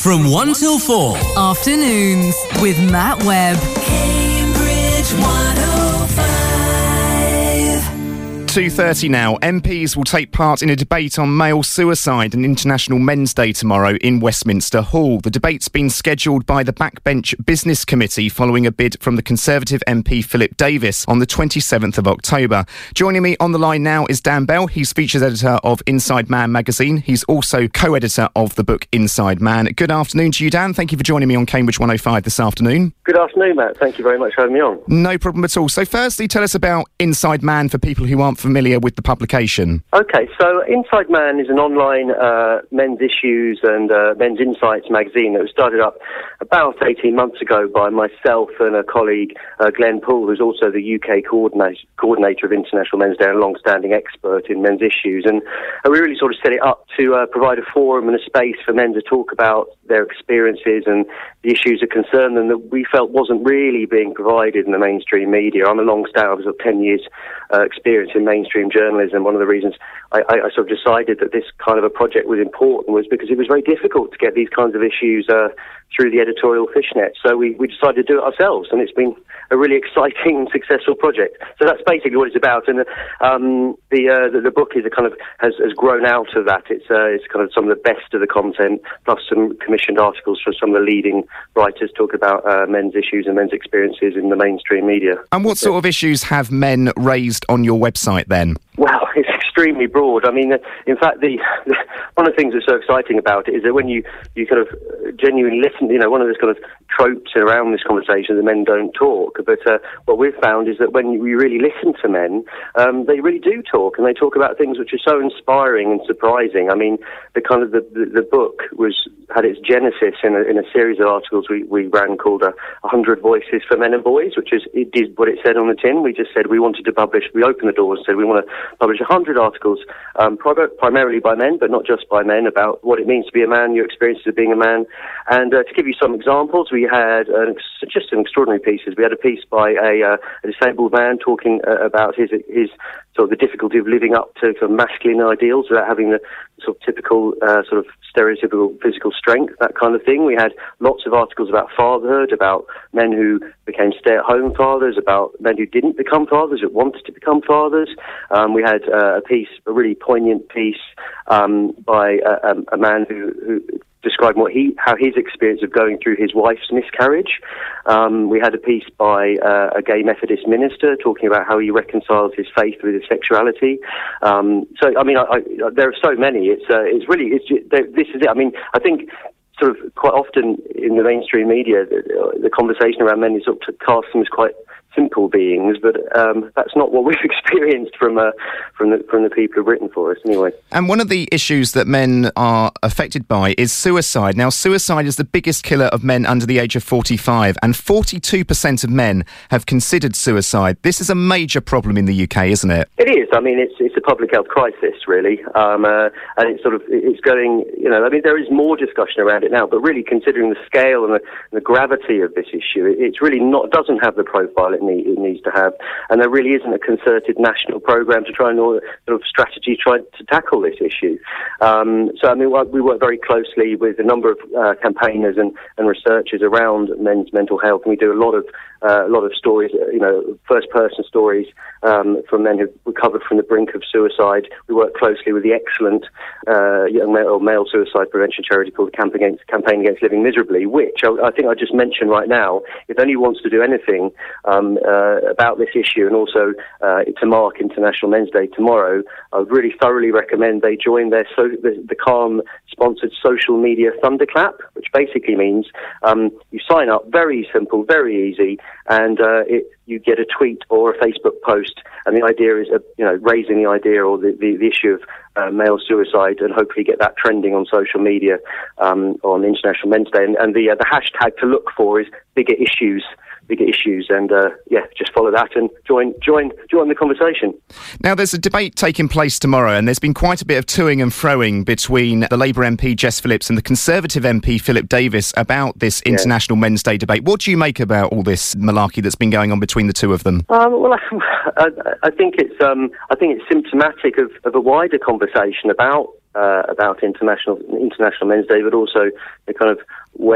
From 1 till 4. Afternoons with Matt Webb. Cambridge 105. 2:30 now. MPs will take part in a debate on male suicide and International Men's Day tomorrow in Westminster Hall. The debate's been scheduled by the Backbench Business Committee following a bid from the Conservative MP Philip Davis on the 27th of October. Joining me on the line now is Dan Bell. He's features editor of Inside Man magazine. He's also co-editor of the book Inside Man. Good afternoon to you, Dan. Thank you for joining me on Cambridge 105 this afternoon. Good afternoon, Matt. Thank you very much for having me on. No problem at all. So firstly, tell us about Inside Man for people who aren't familiar with the publication. Okay, so Inside Man is an online men's issues and men's insights magazine that was started up about 18 months ago by myself and a colleague, Glenn Poole, who's also the UK coordinator of International Men's Day and a long-standing expert in men's issues. And we really sort of set it up to provide a forum and a space for men to talk about their experiences and the issues that concern them that we felt wasn't really being provided in the mainstream media. I'm a long-standing, I've got 10 years experience in mainstream journalism. One of the reasons I sort of decided that this kind of a project was important was because it was very difficult to get these kinds of issues through the editorial fishnet. So we decided to do it ourselves, and it's been a really exciting and successful project. So that's basically what it's about. And the book is a kind of has grown out of that. It's kind of some of the best of the content, plus some commissioned articles from some of the leading writers talking about men's issues and men's experiences in the mainstream media. And what sort of issues have men raised on your website then? Well, it's extremely broad. I mean, in fact, one of the things that's so exciting about it is that when you kind of genuinely listen, one of those kind of tropes around this conversation, the men don't talk. But what we've found is that when we really listen to men, they really do talk, and they talk about things which are so inspiring and surprising. I mean, the kind of the book had its genesis in a series of articles we ran called 100 Voices for Men and Boys, which is it did what it said on the tin. We just said we wanted to publish. We opened the doors and said we want to publish 100 articles, primarily by men, but not just by men, about what it means to be a man, your experiences of being a man. And to give you some examples, we had just some extraordinary pieces. We had a piece by a disabled man talking about his sort of the difficulty of living up to sort of masculine ideals without having the sort of typical sort of stereotypical physical strength, that kind of thing. We had lots of articles about fatherhood, about men who became stay-at-home fathers, about men who didn't become fathers, that wanted to become fathers. We had a really poignant piece by a man who described how his experience of going through his wife's miscarriage. We had a piece by a gay Methodist minister talking about how he reconciles his faith with his sexuality. So, I mean, there are so many. This is it. I mean, I think sort of quite often in the mainstream media, the conversation around men is sort of cast them as quite simple beings, but that's not what we've experienced from the people who've written for us anyway. And one of the issues that men are affected by is suicide. Now, suicide is the biggest killer of men under the age of 45, and 42% of men have considered suicide. This is a major problem in the UK, isn't it? It is. I mean, it's a public health crisis, really, and it's going. I mean, there is more discussion around it now, but really considering the scale and the gravity of this issue, it's really doesn't have the profile it needs to have, and there really isn't a concerted national programme to try and sort of strategy try to tackle this issue. So I mean, we work very closely with a number of campaigners and researchers around men's mental health, and we do a lot of stories, first-person stories from men who've recovered from the brink of suicide. We work closely with the excellent young male suicide prevention charity called Campaign Against Living Miserably, which I think I just mentioned right now. If anyone wants to do anything about this issue, and also to mark International Men's Day tomorrow, I would really thoroughly recommend they join the Calm-sponsored social media thunderclap, which basically means you sign up, very simple, very easy, and you get a tweet or a Facebook post, and the idea is raising the idea or the issue of male suicide, and hopefully get that trending on social media on International Men's Day. And the hashtag to look for is bigger issues, and just follow that and join the conversation. Now, there's a debate taking place tomorrow, and there's been quite a bit of toing and froing between the Labour MP Jess Phillips and the Conservative MP Philip Davis about this International Men's Day debate. What do you make about all this malarkey that's been going on between the two of them? Well, I think it's symptomatic of a wider conversation about about International Men's Day, but also the kind of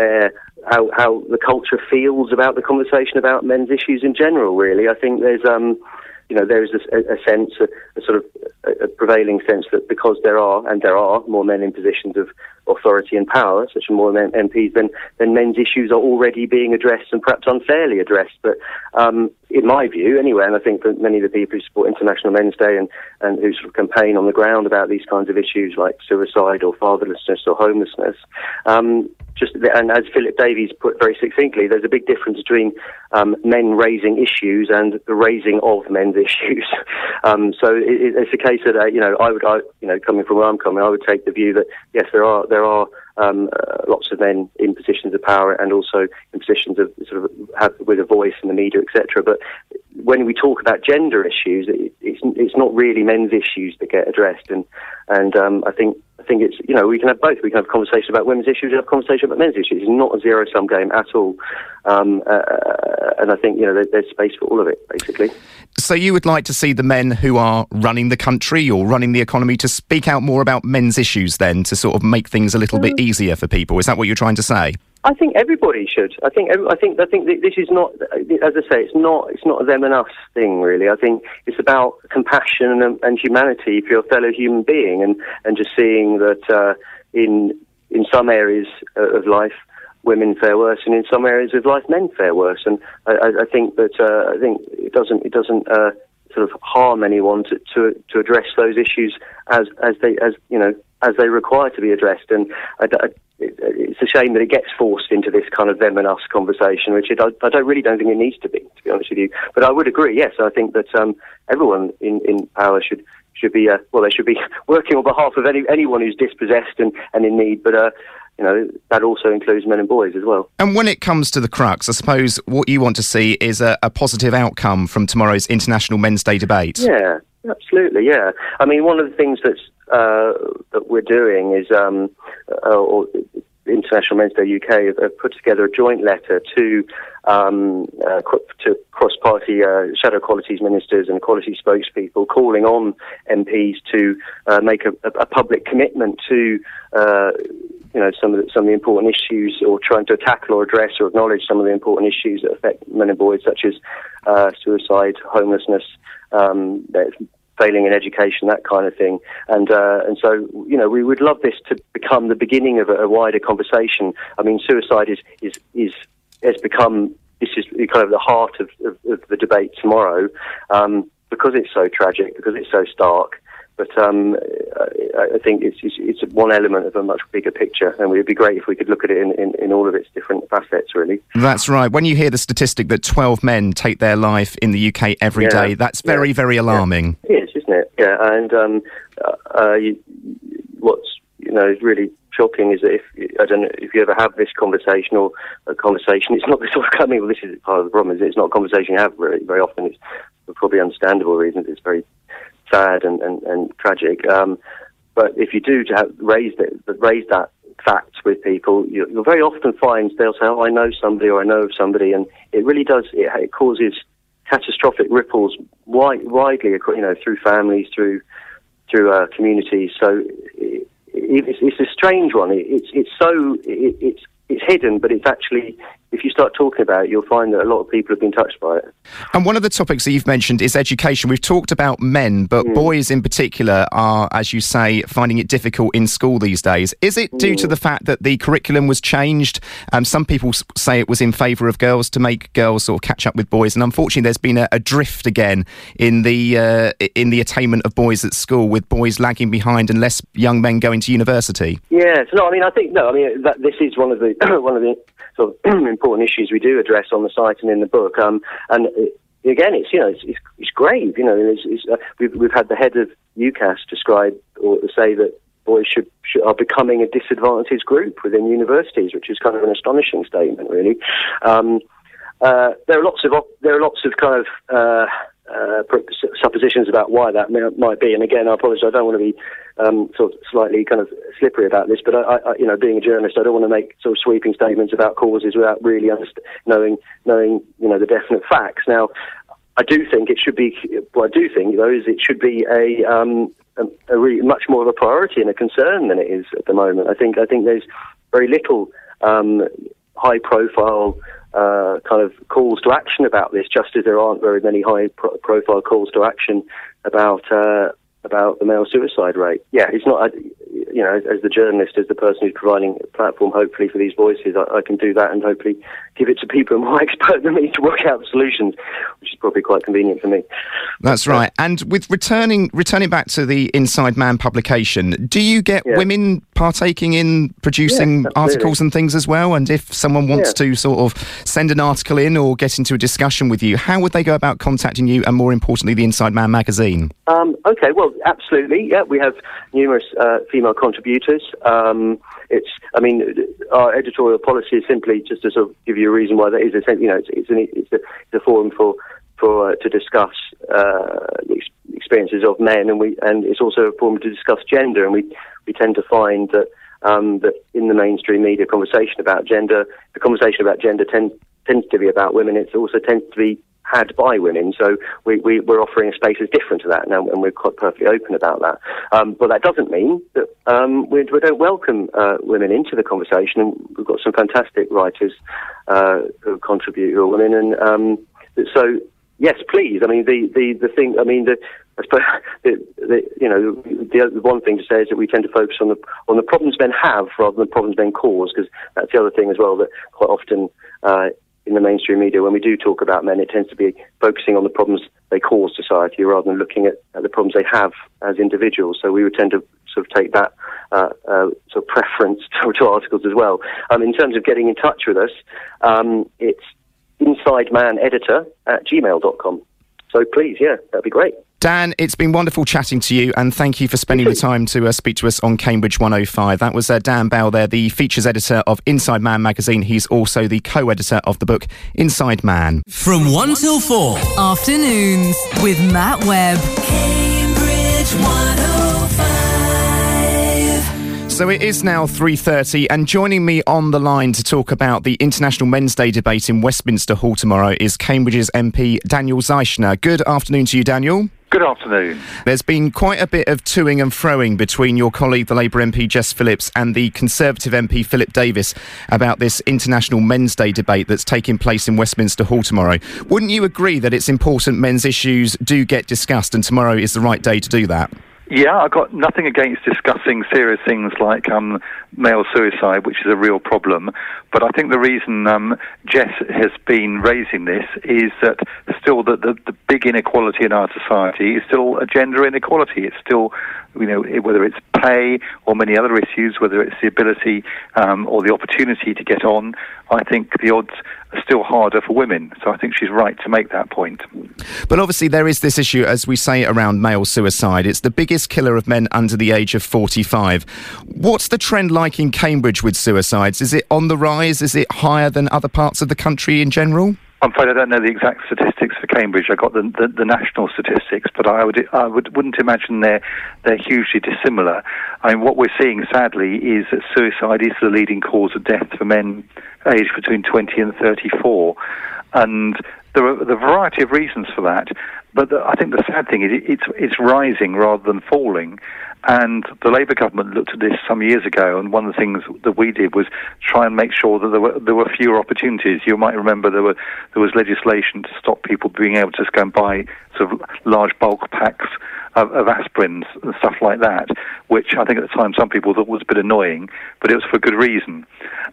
how the culture feels about the conversation about men's issues in general. Really, I think there's there is a sense, a sort of a prevailing sense that because there are more men in positions of authority and power, such as more MPs, then men's issues are already being addressed and perhaps unfairly addressed. But in my view, anyway, and I think that many of the people who support International Men's Day and who sort of campaign on the ground about these kinds of issues like suicide or fatherlessness or homelessness, and as Philip Davies put very succinctly, there's a big difference between men raising issues and the raising of men's issues. So it's a case that coming from where I'm coming, I would take the view that yes, there are lots of men in positions of power and also in positions of sort of with a voice in the media, etc. But when we talk about gender issues, it's not really men's issues that get addressed, and I think it's we can have both. We can have a conversation about women's issues and have a conversation about men's issues. It's not a zero-sum game at all, and I think there's space for all of it, basically. So you would like to see the men who are running the country or running the economy to speak out more about men's issues, then, to sort of make things a little bit easier for people? Is that what you're trying to say? I think everybody should. I think that this is not, as I say, it's not a them and us thing, really. I think it's about compassion and humanity for your fellow human being, and just seeing that in some areas of life women fare worse, and in some areas of life men fare worse. And I think that it doesn't sort of harm anyone to address those issues as they require to be addressed. And it's a shame that it gets forced into this kind of them and us conversation, which I don't think it needs to be honest with you. But I would agree, yes, I think that everyone in power should be they should be working on behalf of anyone who's dispossessed and in need, but that also includes men and boys as well. And when it comes to the crux, I suppose what you want to see is a positive outcome from tomorrow's International Men's Day debate. Yeah, absolutely, yeah. I mean, one of the things that we're doing is, or International Men's Day UK have put together a joint letter to cross-party shadow qualities ministers and quality spokespeople, calling on MPs to make a public commitment to some of the important issues, or trying to tackle or address or acknowledge some of the important issues that affect men and boys, such as suicide, homelessness, failing in education, that kind of thing. And so we would love this to become the beginning of a wider conversation. I mean, suicide has become, this is kind of the heart of the debate tomorrow, because it's so tragic, because it's so stark. But I think it's one element of a much bigger picture, and it would be great if we could look at it in all of its different facets, really. That's right. When you hear the statistic that 12 men take their life in the UK every day, that's very, very alarming. Yeah. It is, isn't it? Yeah, and what's is really shocking is that I don't know if you ever have this conversation or a conversation, it's not the sort of coming. Well, this is part of the problem. Is it's not a conversation you have very, very often. It's for probably understandable reasons. It's very sad and tragic. But if you do raise that fact with people, you'll very often find they'll say, "Oh, I know somebody," or "I know of somebody," and it really does. It causes catastrophic ripples widely, through families, through communities. So it's a strange one. It's hidden, but it's actually, if you start talking about it, you'll find that a lot of people have been touched by it. And one of the topics that you've mentioned is education. We've talked about men, but boys in particular are, as you say, finding it difficult in school these days. Is it due to the fact that the curriculum was changed? Some people say it was in favour of girls, to make girls sort of catch up with boys. And unfortunately, there's been a drift again in the attainment of boys at school, with boys lagging behind and less young men going to university. Yes, that this is one of the sort of important issues we do address on the site and in the book. And again, it's grave. We've had the head of UCAS describe or say that boys are becoming a disadvantaged group within universities, which is kind of an astonishing statement, really. There are lots of kind of suppositions about why that might be, and again, I apologise. I don't want to be sort of slightly kind of slippery about this, but I being a journalist, I don't want to make sort of sweeping statements about causes without really knowing the definite facts. Now, I do think it should be. What I do think, though, is it should be a really much more of a priority and a concern than it is at the moment. I think there's very little high-profile kind of calls to action about this, just as there aren't very many high-profile calls to action about the male suicide rate. Yeah, it's not. As the journalist, as the person who's providing a platform, hopefully for these voices, I can do that and hopefully give it to people who are more expert than me to work out the solutions, which is probably quite convenient for me. That's right. And with returning back to the Inside Man publication, do you get women partaking in producing articles and things as well? And if someone wants to sort of send an article in or get into a discussion with you, how would they go about contacting you and, more importantly, the Inside Man magazine? Okay, well, absolutely. Yeah, we have numerous female contributors. Our editorial policy is simply just to sort of give you a reason why that is. It's a forum to discuss experiences of men, and it's also a forum to discuss gender. And we tend to find that that in the mainstream media conversation about gender, the conversation about gender tends to be about women. It also tends to be had by women, so we're offering a space that's different to that now, and we're quite perfectly open about that. But that doesn't mean that we don't welcome women into the conversation, and we've got some fantastic writers who contribute who are women, and so yes, please. I mean, the thing. I mean, I suppose the one thing to say is that we tend to focus on the problems men have rather than the problems men cause, because that's the other thing as well, that quite often in the mainstream media, when we do talk about men, it tends to be focusing on the problems they cause society rather than looking at the problems they have as individuals. So we would tend to sort of take that sort of preference to articles as well. In terms of getting in touch with us, it's insidemaneditor@gmail.com. So please, that'd be great. Dan, it's been wonderful chatting to you, and thank you for spending the time to speak to us on Cambridge 105. That was Dan Bell there, the features editor of Inside Man magazine. He's also the co-editor of the book Inside Man. From 1 till 4. Afternoons with Matt Webb. Cambridge 105. So it is now 3:30, and joining me on the line to talk about the International Men's Day debate in Westminster Hall tomorrow is Cambridge's MP Daniel Zeichner. Good afternoon to you, Daniel. Good afternoon. There's been quite a bit of toing and froing between your colleague, the Labour MP Jess Phillips, and the Conservative MP Philip Davis about this International Men's Day debate that's taking place in Westminster Hall tomorrow. Wouldn't you agree that it's important men's issues do get discussed, and tomorrow is the right day to do that? Yeah, I've got nothing against discussing serious things like male suicide, which is a real problem. But I think the reason Jess has been raising this is that still the big inequality in our society is still a gender inequality. It's still, whether it's pay or many other issues, whether it's the ability or the opportunity to get on, I think the odds are still harder for women. So I think she's right to make that point. But obviously there is this issue, as we say, around male suicide. It's the biggest killer of men under the age of 45. What's the trend like in Cambridge with suicides? Is it on the rise? Is it higher than other parts of the country in general? I'm afraid I don't know the exact statistics for Cambridge. I got the national statistics, but I wouldn't imagine they're hugely dissimilar. I mean, what we're seeing, sadly, is that suicide is the leading cause of death for men aged between 20 and 34, and there are a variety of reasons for that. But I think the sad thing is it's rising rather than falling. And the Labour government looked at this some years ago, and one of the things that we did was try and make sure that there were fewer opportunities. You might remember there was legislation to stop people being able to just go and buy sort of large bulk packs of aspirins and stuff like that, which I think at the time some people thought was a bit annoying, but it was for good reason.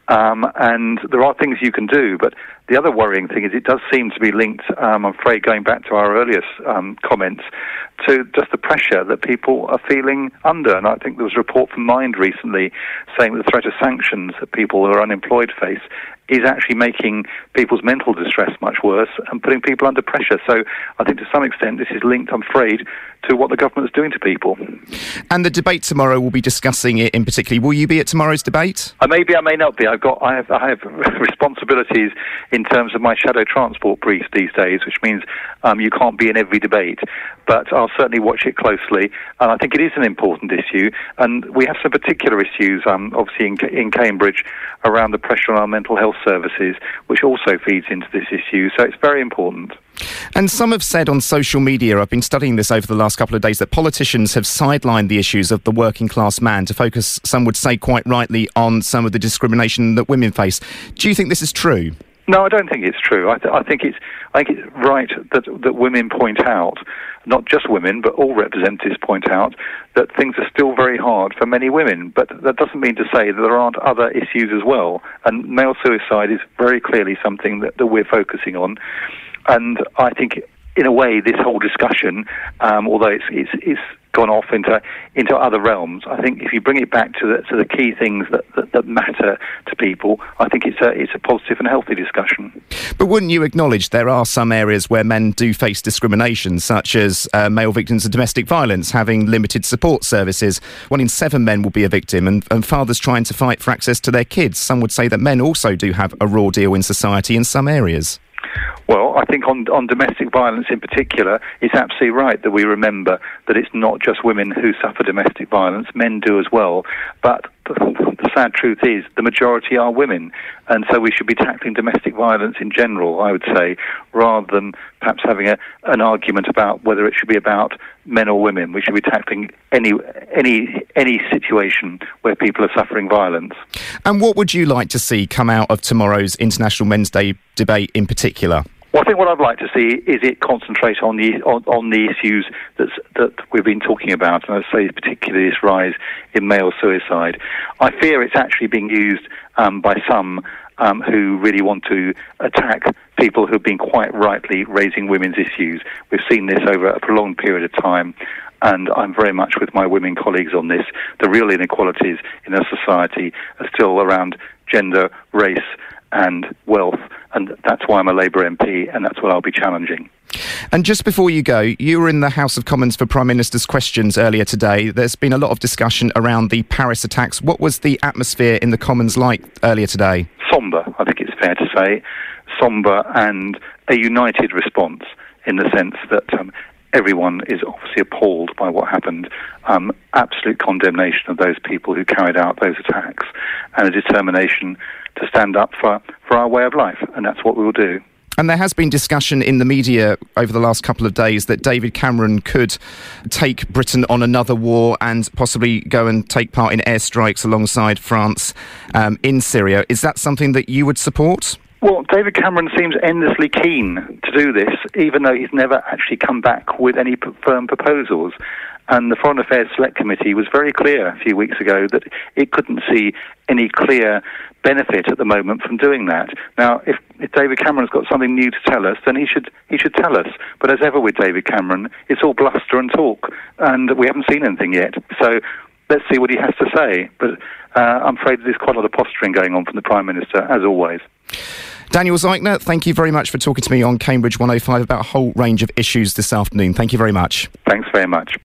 And there are things you can do, but the other worrying thing is it does seem to be linked, I'm afraid, going back to our earlier comments, to just the pressure that people are feeling under. And I think there was a report from Mind recently saying that the threat of sanctions that people who are unemployed face is actually making people's mental distress much worse and putting people under pressure. So I think to some extent this is linked, I'm afraid, to what the government is doing to people. And the debate tomorrow will be discussing it in particular. Will you be at tomorrow's debate? I may be, I may not be. I have responsibilities in terms of my shadow transport brief these days, which means you can't be in every debate. But I'll certainly watch it closely. And I think it is an important issue. And we have some particular issues, obviously, in Cambridge around the pressure on our mental health services, which also feeds into this issue. So it's very important. And some have said on social media, I've been studying this over the last couple of days, that politicians have sidelined the issues of the working class man to focus, some would say quite rightly, on some of the discrimination that women face. Do you think this is true? No, I don't think it's true. I think it's right that women point out, not just women, but all representatives point out that things are still very hard for many women. But that doesn't mean to say that there aren't other issues as well. And male suicide is very clearly something that we're focusing on. And I think, in a way, this whole discussion, although it's gone off into other realms, I think if you bring it back to the key things that matter to people, I think it's a positive and healthy discussion. But wouldn't you acknowledge there are some areas where men do face discrimination, such as male victims of domestic violence having limited support services? 1 in 7 men will be a victim, and fathers trying to fight for access to their kids. Some would say that men also do have a raw deal in society in some areas. Well, I think on domestic violence in particular, it's absolutely right that we remember that it's not just women who suffer domestic violence, men do as well. But the sad truth is the majority are women, and so we should be tackling domestic violence in general, I would say, rather than perhaps having an argument about whether it should be about men or women. We should be tackling any situation where people are suffering violence. And what would you like to see come out of tomorrow's International Men's Day debate in particular? Well, I think what I'd like to see is it concentrate on the issues that we've been talking about, and I say particularly this rise in male suicide. I fear it's actually being used by some who really want to attack people who have been quite rightly raising women's issues. We've seen this over a prolonged period of time, and I'm very much with my women colleagues on this. The real inequalities in our society are still around gender, race and wealth, and that's why I'm a Labour MP, and that's what I'll be challenging. And just before you go, you were in the House of Commons for Prime Minister's questions earlier today. There's been a lot of discussion around the Paris attacks. What was the atmosphere in the Commons like earlier today? Sombre, I think it's fair to say. Sombre and a united response in the sense that everyone is obviously appalled by what happened. Absolute condemnation of those people who carried out those attacks, and a determination to stand up for our way of life, and that's what we will do. And there has been discussion in the media over the last couple of days that David Cameron could take Britain on another war and possibly go and take part in airstrikes alongside France in Syria. Is that something that you would support? Well, David Cameron seems endlessly keen to do this, even though he's never actually come back with any firm proposals. And the Foreign Affairs Select Committee was very clear a few weeks ago that it couldn't see any clear benefit at the moment from doing that. Now, if David Cameron's got something new to tell us, then he should tell us. But as ever with David Cameron, it's all bluster and talk, and we haven't seen anything yet. So let's see what he has to say. But I'm afraid there's quite a lot of posturing going on from the Prime Minister, as always. Daniel Zeichner, thank you very much for talking to me on Cambridge 105 about a whole range of issues this afternoon. Thank you very much. Thanks very much.